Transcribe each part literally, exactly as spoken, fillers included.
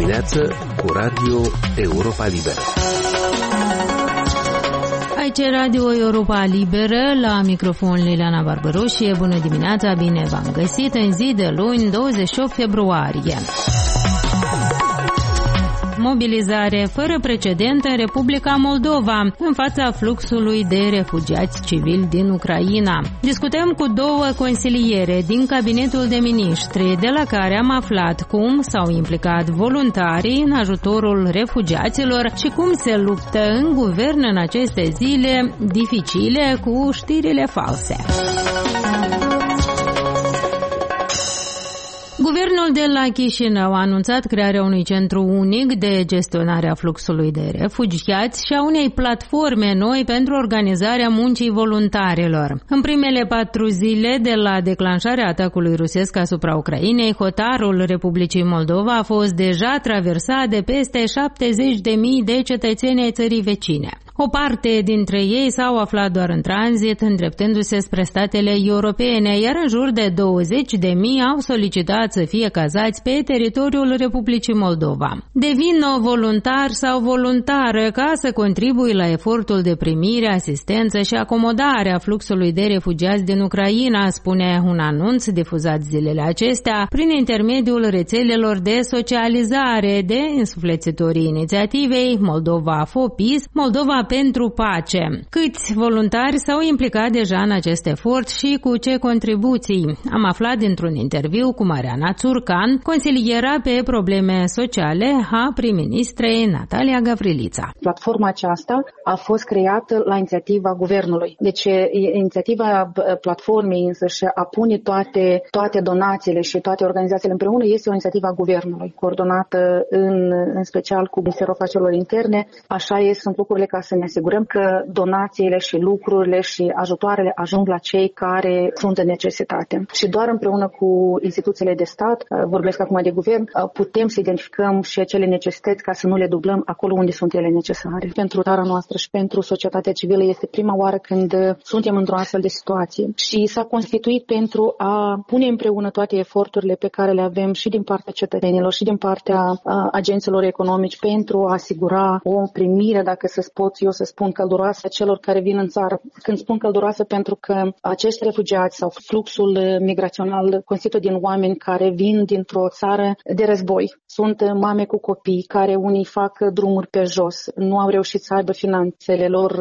dimineață cu Radio Europa Liberă. Aici Radio Europa Liberă, la microfon Liliana Barbaroșie. Bună dimineața, bine v-am găsit în zi de luni, douăzeci și opt februarie. Mobilizare fără precedent în Republica Moldova în fața fluxului de refugiați civili din Ucraina. Discutăm cu două consiliere din cabinetul de miniștri, de la care am aflat cum s-au implicat voluntarii în ajutorul refugiaților și cum se luptă în guvern în aceste zile dificile cu știrile false. Guvernul de la Chișinău a anunțat crearea unui centru unic de gestionare a fluxului de refugiați și a unei platforme noi pentru organizarea muncii voluntarilor. În primele patru zile de la declanșarea atacului rusesc asupra Ucrainei, hotarul Republicii Moldova a fost deja traversat de peste șaptezeci de mii de cetățeni ai țării vecine. O parte dintre ei s-au aflat doar în tranzit, îndreptându-se spre statele europene, iar în jur de douăzeci de mii au solicitat să fie cazați pe teritoriul Republicii Moldova. Devină voluntar sau voluntară ca să contribui la efortul de primire, asistență și acomodare a fluxului de refugiați din Ucraina, spune un anunț difuzat zilele acestea prin intermediul rețelelor de socializare de însuflețitorii inițiativei Moldova for Peace, Moldova pentru pace. Câți voluntari s-au implicat deja în acest efort și cu ce contribuții? Am aflat dintr-un interviu cu Mariana Țurcan, consiliera pe probleme sociale a prim-ministrei Natalia Gavrilița. Platforma aceasta a fost creată la inițiativa guvernului. Deci inițiativa platformei însăși a pune toate, toate donațiile și toate organizațiile împreună este o inițiativă a guvernului, coordonată în, în special cu Ministerul Afacerilor Interne. Așa este, sunt lucrurile ca să ne asigurăm că donațiile și lucrurile și ajutoarele ajung la cei care sunt în necesitate. Și doar împreună cu instituțiile de stat, vorbesc acum de guvern, putem să identificăm și acele necesități ca să nu le dublăm acolo unde sunt ele necesare. Pentru țara noastră și pentru societatea civilă este prima oară când suntem într-o astfel de situație. Și s-a constituit pentru a pune împreună toate eforturile pe care le avem și din partea cetățenilor și din partea agenților economici pentru a asigura o primire, dacă să pot eu să spun, călduroasă celor care vin în țară. Când spun călduroasă, pentru că acești refugiați sau fluxul migrațional constituie din oameni care vin dintr-o țară de război. Sunt mame cu copii care unii fac drumuri pe jos, nu au reușit să aibă finanțele lor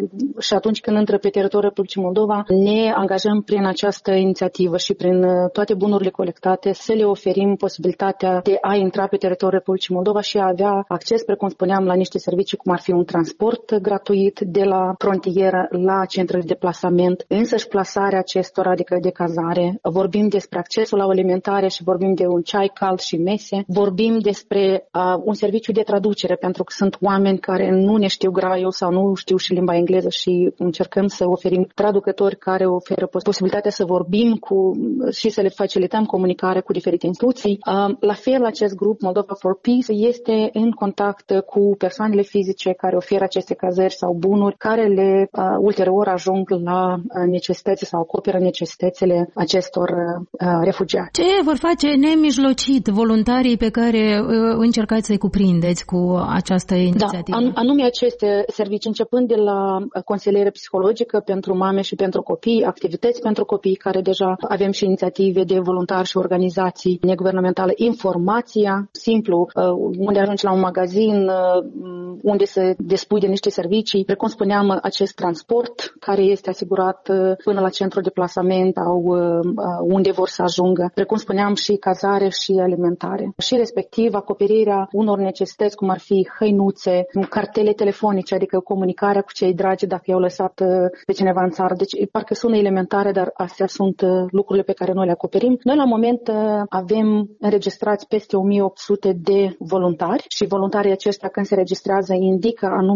și atunci când intră pe teritoriul Republicii Moldova ne angajăm prin această inițiativă și prin toate bunurile colectate să le oferim posibilitatea de a intra pe teritoriul Republicii Moldova și a avea acces, precum spuneam, la niște servicii cum ar fi un transport gratuit de la frontieră la centrele de plasament, însăși plasarea acestora, adică de cazare. Vorbim despre accesul la alimentare și vorbim de un ceai cald și mese. Vorbim despre uh, un serviciu de traducere, pentru că sunt oameni care nu ne știu graiul sau nu știu și limba engleză și încercăm să oferim traducători care oferă posibilitatea să vorbim cu și să le facilităm comunicarea cu diferite instituții. Uh, la fel, acest grup Moldova for Peace este în contact cu persoanele fizice care oferă aceste cazări sau bunuri care le uh, ulterior ajung la uh, necesități sau acoperă necesitățile acestor uh, refugiați. Ce vor face nemijlocit voluntarii pe care uh, încercați să-i cuprindeți cu această inițiativă? Da, anume aceste servicii, începând de la consiliere psihologică pentru mame și pentru copii, activități pentru copii, care deja avem și inițiative de voluntari și organizații neguvernamentale, informația, simplu, uh, unde ajungi la un magazin, uh, unde se despui de niște servicii, precum spuneam, acest transport care este asigurat până la centrul de plasament sau unde vor să ajungă, precum spuneam și cazare și alimentare. Și respectiv acoperirea unor necesități cum ar fi hăinuțe, cartele telefonice, adică comunicarea cu cei dragi dacă i-au lăsat pe cineva în țară. Deci parcă sună elementare, dar astea sunt lucrurile pe care noi le acoperim. Noi la moment avem înregistrați peste o mie opt sute de voluntari și voluntarii aceștia când se registrează indică anume tipul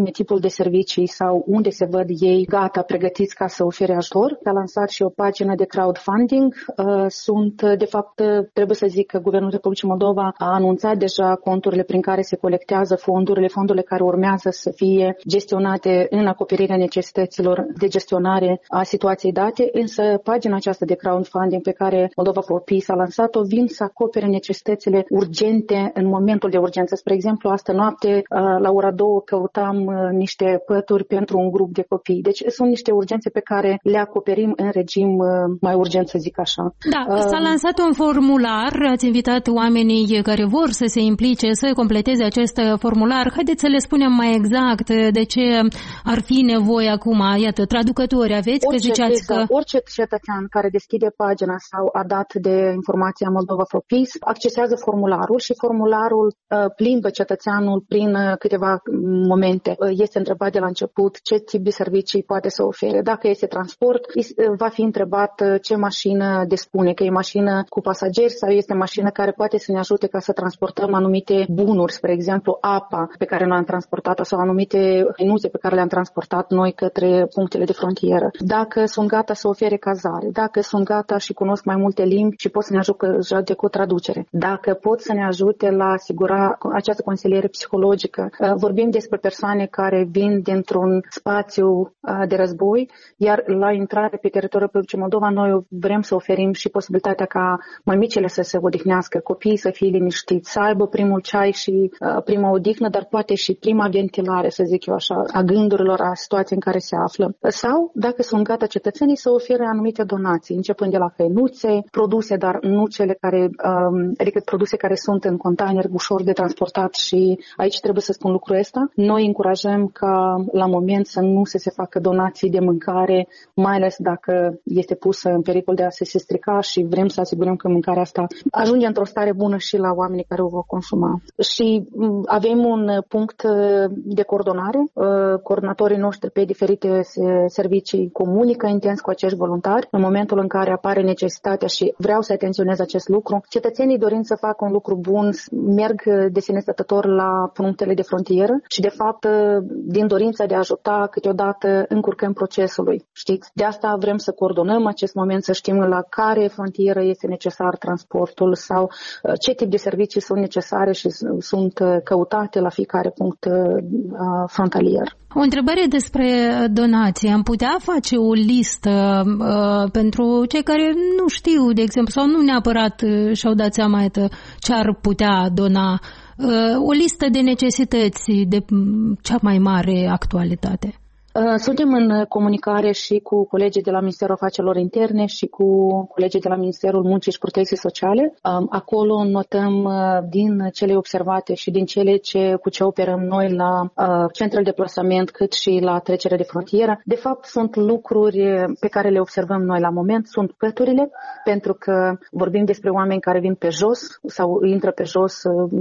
de servicii sau unde se văd ei gata, pregătiți ca să ofere ajutor. A lansat și o pagină de crowdfunding. Sunt, de fapt, trebuie să zic că Guvernul Republicii Moldova a anunțat deja conturile prin care se colectează fondurile, fondurile care urmează să fie gestionate în acoperirea necesităților de gestionare a situației date, însă pagina aceasta de crowdfunding pe care Moldova for Peace a lansat-o vin să acopere necesitățile urgente în momentul de urgență. Spre exemplu, astă noapte la ora două căutam niște pături pentru un grup de copii. Deci sunt niște urgențe pe care le acoperim în regim mai urgent, să zic așa. Da, s-a lansat un formular, ați invitat oamenii care vor să se implice să completeze acest formular. Haideți să le spunem mai exact de ce ar fi nevoie acum. Iată, traducători aveți, orice, că ziceați că... Orice cetățean care deschide pagina sau a dat de informația Moldova for Peace accesează formularul și formularul uh, plimbă cetățeanul prin uh, câteva momente. Uh, este întrebat de la început ce tip de servicii poate să ofere. Dacă este transport, uh, va fi întrebat uh, ce mașină dispune, că e mașină cu pasageri sau este mașină care poate să ne ajute ca să transportăm anumite bunuri, spre exemplu apa pe care noi am transportat-o sau anumite hăinuțe pe care le-am transportat noi către punctele de frontieră. Dacă sunt gata să ofere cazare, dacă sunt gata și cunosc mai multe limbi și pot să ne ajute cu traducere, dacă pot să ne ajute la asigura această consiliere psihologică. Vorbim despre persoane care vin dintr-un spațiu de război, iar la intrare pe teritoriul Republicii Moldova noi vrem să oferim și posibilitatea ca mămicile să se odihnească, copiii să fie liniștiți, să aibă primul ceai și prima odihnă, dar poate și prima ventilare, să zic eu așa, a gândurilor, a situației în care se află. Sau, dacă sunt gata cetățenii, să ofere anumite donații, începând de la hăinuțe, produse, dar nu cele care, adică produse care sunt în container ușor de transportat și aici trebuie să spun lucrul ăsta. Noi încurajăm ca la moment să nu se se facă donații de mâncare, mai ales dacă este pusă în pericol de a se strica și vrem să asigurăm că mâncarea asta ajunge într-o stare bună și la oamenii care o vor consuma. Și avem un punct de coordonare. Coordonatorii noștri pe diferite servicii comunică intens cu acești voluntari în momentul în care apare necesitatea și vreau să atenționez acest lucru. Cetățenii dorind să facă un lucru bun merg de sine stătător la punctele de frontieră și de fapt din dorința de a ajuta câteodată încurcăm procesului. Știți? De asta vrem să coordonăm acest moment, să știm la care frontieră este necesar transportul sau ce tip de servicii sunt necesare și sunt căutate la fiecare punct frontalier. O întrebare despre donații. Am putea face o listă uh, pentru cei care nu știu, de exemplu, sau nu neapărat uh, și-au dat seama ce ar putea dona, uh, o listă de necesități de cea mai mare actualitate. Suntem în comunicare și cu colegii de la Ministerul Afacerilor Interne și cu colegii de la Ministerul Muncii și Protecției Sociale. Acolo notăm din cele observate și din cele ce, cu ce operăm noi la centrele de plasament, cât și la trecere de frontieră. De fapt, sunt lucruri pe care le observăm noi la moment, sunt păturile, pentru că vorbim despre oameni care vin pe jos sau intră pe jos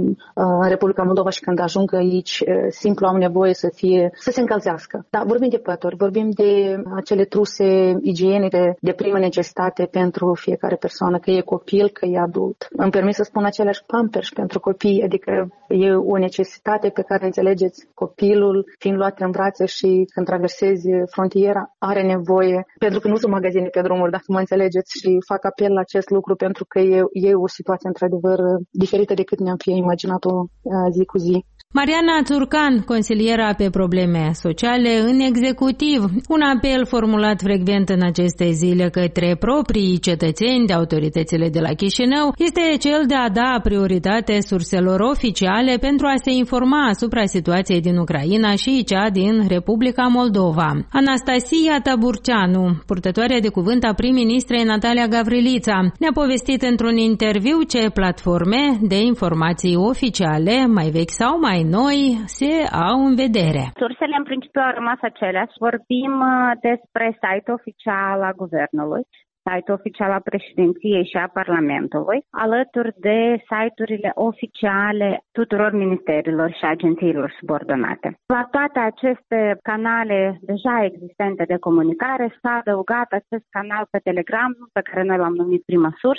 în Republica Moldova și când ajung aici, simplu au nevoie să fie, să se încălzească. Da, vorbim de pături, vorbim de acele truse igienice de primă necesitate pentru fiecare persoană, că e copil, că e adult. Îmi permit să spun aceleași pampers pentru copii, adică e o necesitate pe care, înțelegeți, copilul fiind luat în brațe și când traversezi frontiera are nevoie, pentru că nu sunt magazine pe drumuri, dacă mă înțelegeți, și fac apel la acest lucru pentru că e, e o situație într-adevăr diferită decât ne-am fi imaginat-o zi cu zi. Mariana Țurcan, consiliera pe probleme sociale în executiv, un apel formulat frecvent în aceste zile către proprii cetățeni de autoritățile de la Chișinău este cel de a da prioritate surselor oficiale pentru a se informa asupra situației din Ucraina și cea din Republica Moldova. Anastasia Taburceanu, purtătoarea de cuvânt a prim-ministrei Natalia Gavrilița, ne-a povestit într-un interviu ce platforme de informații oficiale, mai vechi sau mai noi, se au în vedere. Sursele în principiu au rămas aceleași. Vorbim despre site-ul oficial al Guvernului, site-ul oficial al președinției și a Parlamentului, alături de site-urile oficiale tuturor ministerilor și agențiilor subordonate. La toate aceste canale deja existente de comunicare s-a adăugat acest canal pe Telegram, pe care noi l-am numit Prima Sursă,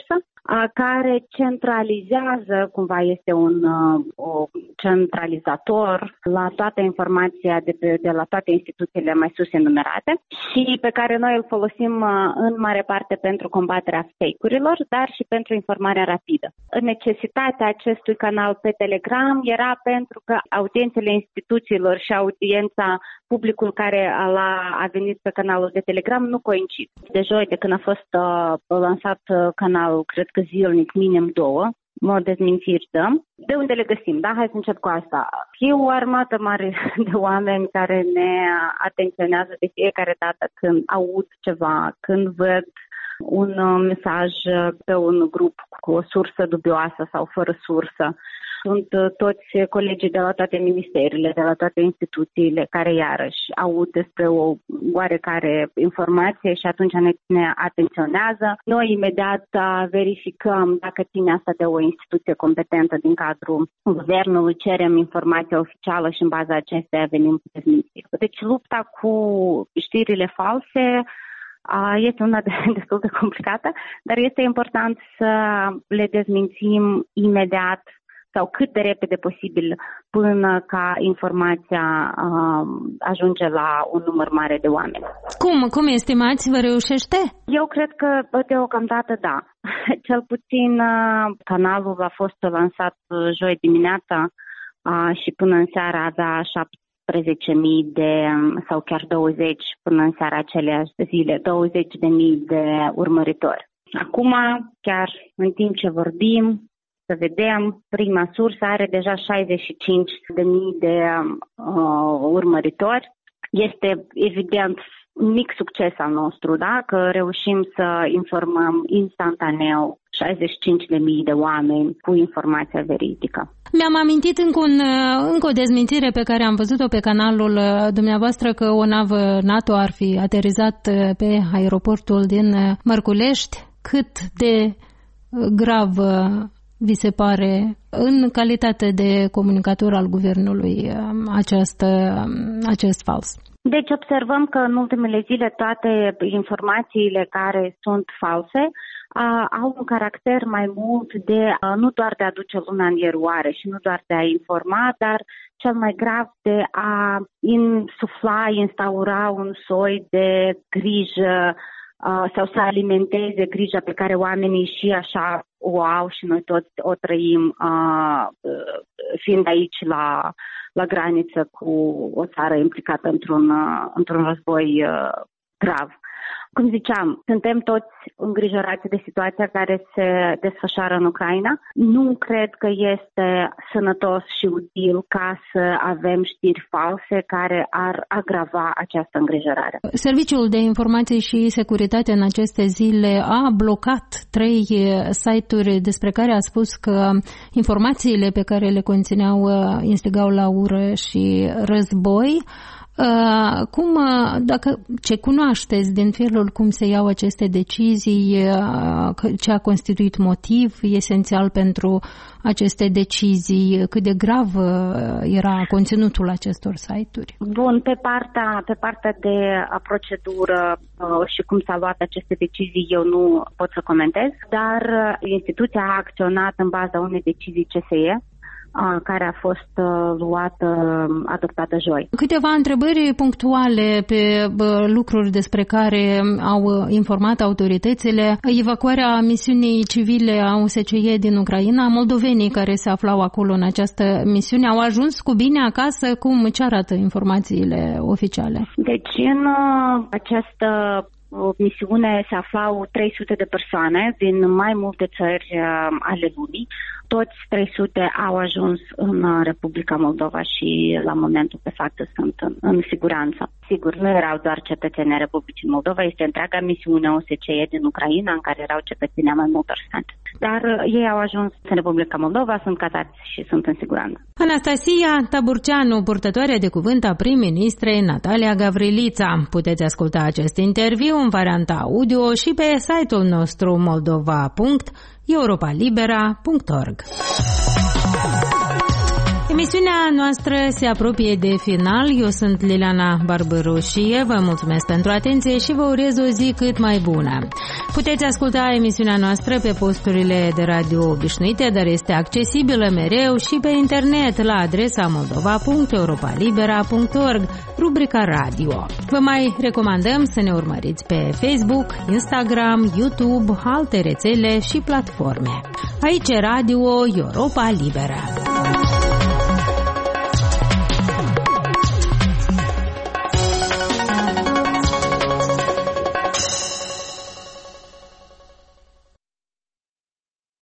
care centralizează, cumva este un o centralizator la toată informația de, pe, de la toate instituțiile mai sus enumerate și pe care noi îl folosim în mare parte pentru combaterea fake-urilor, dar și pentru informarea rapidă. Necesitatea acestui canal pe Telegram era pentru că audiențele instituțiilor și audiența, publicul care a, a venit pe canalul de Telegram nu coincid. De joi, de când a fost uh, lansat uh, canalul, cred că zilnic, minim două, mă dezmințiri dăm. De unde le găsim? Da? Hai să încep cu asta. E o armată mare de oameni care ne atenționează de fiecare dată când aud ceva, când văd un uh, mesaj pe un grup cu o sursă dubioasă sau fără sursă. Sunt toți colegii de la toate ministerele, de la toate instituțiile care iarăși aud despre o oarecare informație și atunci ne, ne atenționează. Noi imediat verificăm dacă ține asta de o instituție competentă din cadrul guvernului, cerem informația oficială și în baza acesteia venim cu dezmințiri. Deci lupta cu știrile false este una destul de complicată, dar este important să le dezmințim imediat sau cât de repede posibil până ca informația uh, ajunge la un număr mare de oameni. Cum? Cum estimați? Vă reușește? Eu cred că deocamdată da. Cel puțin uh, canalul a fost lansat joi dimineața uh, și până în seara avea șaptesprezece mii de, sau chiar douăzeci până în seara aceleași zile, douăzeci de mii de urmăritori. Acum, chiar în timp ce vorbim, să vedem, prima sursă are deja șaizeci și cinci de mii de uh, urmăritori. Este evident un mic succes al nostru, da? Că reușim să informăm instantaneu șaizeci și cinci de mii de oameni cu informația veridică. Mi-am amintit încă, un, încă o dezmințire pe care am văzut-o pe canalul dumneavoastră, că o navă NATO ar fi aterizat pe aeroportul din Mărculești. Cât de grav vi se pare, în calitate de comunicator al guvernului, acest, acest fals? Deci observăm că în ultimele zile toate informațiile care sunt false uh, au un caracter mai mult de uh, nu doar de a duce lumea în eroare și nu doar de a informa, dar cel mai grav de a insufla, instaura un soi de grijă uh, sau să alimenteze grija pe care oamenii și așa o au și noi toți o trăim uh, fiind aici la, la graniță cu o țară implicată într-un, uh, într-un război uh, grav. Cum ziceam, suntem toți îngrijorați de situația care se desfășoară în Ucraina. Nu cred că este sănătos și util ca să avem știri false care ar agrava această îngrijorare. Serviciul de Informații și Securitate în aceste zile a blocat trei site-uri despre care a spus că informațiile pe care le conțineau instigau la ură și război. Uh, cum, dacă ce cunoașteți din felul cum se iau aceste decizii, uh, ce a constituit motiv esențial pentru aceste decizii, cât de grav uh, era conținutul acestor site-uri? Bun, pe partea, pe partea de procedură uh, și cum s-au luat aceste decizii eu nu pot să comentez, dar uh, instituția a acționat în baza unei decizii C S E, care a fost uh, luată, adoptată joi. Câteva întrebări punctuale pe bă, lucruri despre care au informat autoritățile. Evacuarea misiunii civile a U S C E din Ucraina, moldovenii care se aflau acolo în această misiune au ajuns cu bine acasă? Cum, ce arată informațiile oficiale? Deci în uh, această misiune se aflau trei sute de persoane din mai multe țări uh, ale lumii. Toți trei sute au ajuns în Republica Moldova și la momentul pe față sunt în, în siguranță. Sigur, nu erau doar cetățenii Republicii Moldova, este întreaga misiune O S C E din Ucraina, în care erau cetățenii mai multor state. Dar uh, ei au ajuns în Republica Moldova, sunt cazați și sunt în siguranță. Anastasia Taburceanu, purtătoare de cuvânt a prim-ministrei Natalia Gavrilița. Puteți asculta acest interviu în varianta audio și pe site-ul nostru moldova punct europa libera punct org. Emisiunea noastră se apropie de final. Eu sunt Liliana Barbăroșie. Vă mulțumesc pentru atenție și vă urez o zi cât mai bună. Puteți asculta emisiunea noastră pe posturile de radio obișnuite, dar este accesibilă mereu și pe internet la adresa moldova punct europa libera punct org, rubrica radio. Vă mai recomandăm să ne urmăriți pe Facebook, Instagram, YouTube, alte rețele și platforme. Aici Radio Europa Liberă.